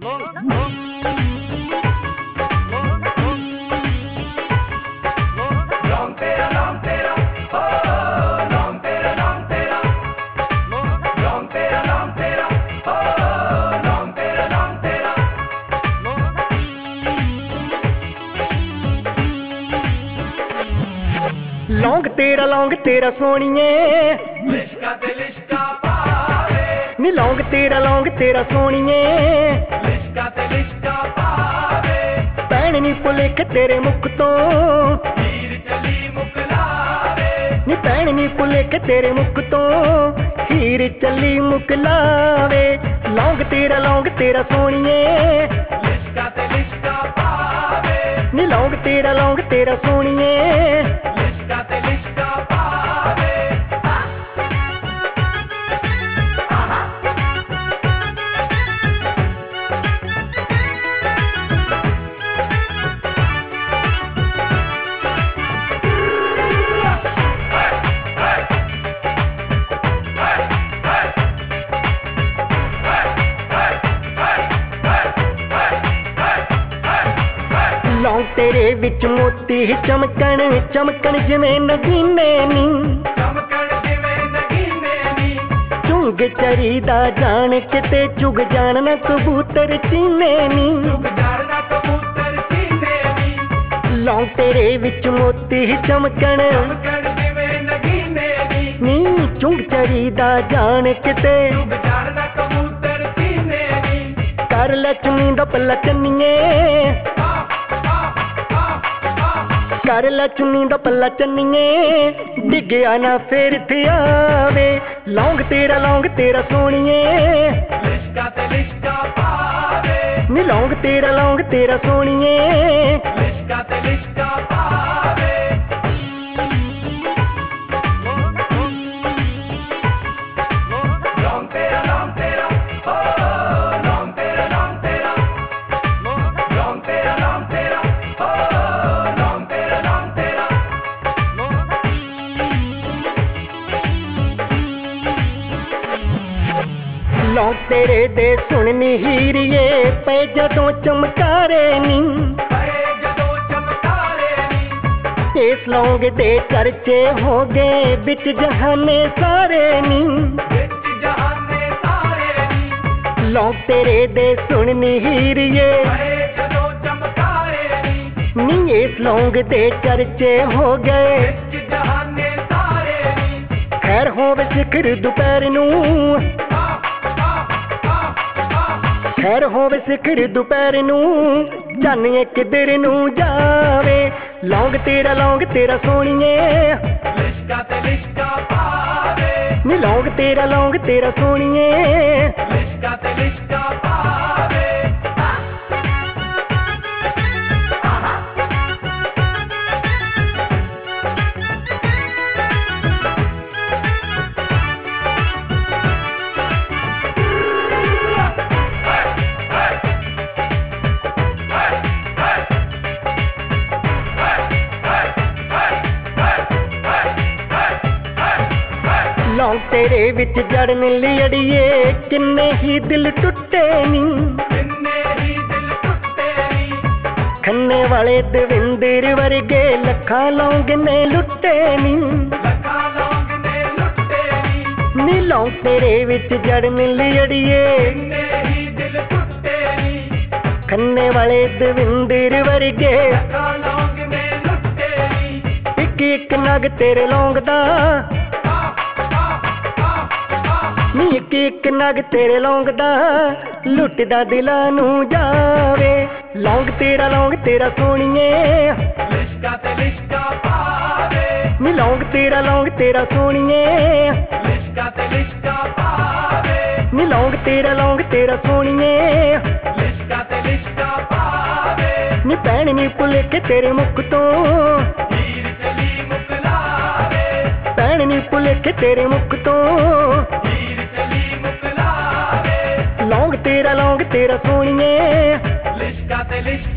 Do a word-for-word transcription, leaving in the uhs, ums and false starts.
लौंग तेरा लौंग तेरा सोनिए लिशका ते लिशका पावे नी लौंग तेरा लौंग तेरा सोनिए लिशका ते लिशका पावे भैन नी भुलेख तेरे मुख तो हीर चली मुकलावे नी भैन नी भुलेख तेरे मुख तो हीर चली मुकलावे लौंग तेरा लौंग तेरा सोनिए लिशका ते लिशका पावे नी लौंग तेरा लौंग तेरा सोनिए लिशका ते लिशका पावे लौंग तेरे विच मोती चमकण चमकण जिवें नगीने नी चमकण जिवें नगीने नी चुंग चरीदा जान किते चुग जान कबूतर चीने नी चुग जाना कबूतर सीने नी लौंग तेरे विच मोती चमकण चमकण जिवें नगीने नी नी चुंग चरीदा जान किते चुग जाना कबूतर सीने नी कर लक्ष्मी दा पल्ला चन्नीए कर लक्ष्मी दा पल्ला चन्नीए डिग्गिया ना फिर थे आवे लौंग तेरा लौंग तेरा सोनिए लिशका ते लिशका पावे नी लौंग तेरा लौंग तेरा सोनिए लिशका ते लिशका पावे लौंग तेरा लौंग तेरा ओ लौंग तेरा लौंग तेरा लौंग तेरा लौंग तेरा ओ लौंग तेरा लौंग तेरा लौंग तेरे दे सुननी हीरिए पे जदों चमकारे नी पए जदों चमकारे नी इस लौंग दे चर्चे हो गए बिच जहाने सारे नी विच जहाने सारे नी लौंग तेरे दे सुननी हीरिए पए जदों चमकारे नी नी इस लौंग दे चर्चे हो गए विच जहाने सारे नी खैर होवे सिखर दुपहर नू खैर होवे सिखर दुपहर नू जानिए किधर नू जावे लौंग तेरा लौंग तेरा सोनिए लिशका ते लिशका पावे नी लौंग तेरा लौंग तेरा सोनिए लिशका ते लिशका पावे लौंग तेरे विच जड़न लियड़िए किन्ने ही दिल टुटे नी किन्ने ही दिल टुटे नी खन्ने वाले दविंदर वर्गे लखा लौंग ने लुटे नी लखा लौंग ने लुटे नी नी लौंग तेरे विच जड़न लियड़िए किन्ने ही दिल टुटे नी खन्ने वाले दविंदर वर्गे लखा लौंग ने लुटे नी एक एक नग तेरे लौंग दा नी एक एक नग तेरे लौंग दा लुटदा दिलां नू जावे लौंग तेरा लौंग तेरा सोनिए लिशका ते लिशका पावे नी लौंग तेरा लौंग तेरा सोनिए लिशका ते लिशका पावे नी लौंग तेरा लौंग तेरा सोनिए लिशका ते लिशका पावे नी भैन नी भुलेख तेरे मुख तो हीर चली मुकलावे भैन नी भुलेख तेरे मुख तो हीर चली मुकलावे लौंग तेरा लौंग तेरा सोनिए लिशका ते लिशका